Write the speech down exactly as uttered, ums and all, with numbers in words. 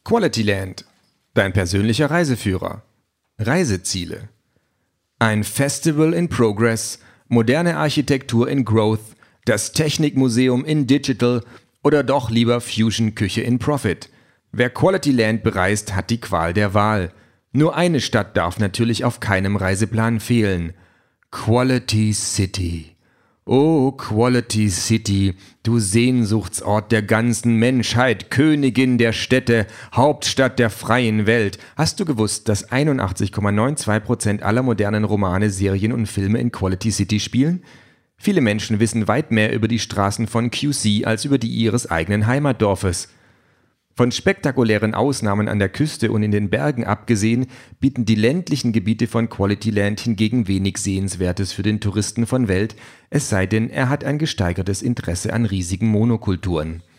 Quality Land, dein persönlicher Reiseführer. Reiseziele. Ein Festival in Progress, moderne Architektur in Growth, das Technikmuseum in Digital oder doch lieber Fusion-Küche in Profit. Wer Quality Land bereist, hat die Qual der Wahl. Nur eine Stadt darf natürlich auf keinem Reiseplan fehlen. Quality City. Oh, Quality City, du Sehnsuchtsort der ganzen Menschheit, Königin der Städte, Hauptstadt der freien Welt. Hast du gewusst, dass einundachtzig Komma zweiundneunzig Prozent aller modernen Romane, Serien und Filme in Quality City spielen? Viele Menschen wissen weit mehr über die Straßen von Q C als über die ihres eigenen Heimatdorfes. Von spektakulären Ausnahmen an der Küste und in den Bergen abgesehen, bieten die ländlichen Gebiete von Quality Land hingegen wenig Sehenswertes für den Touristen von Welt, es sei denn, er hat ein gesteigertes Interesse an riesigen Monokulturen.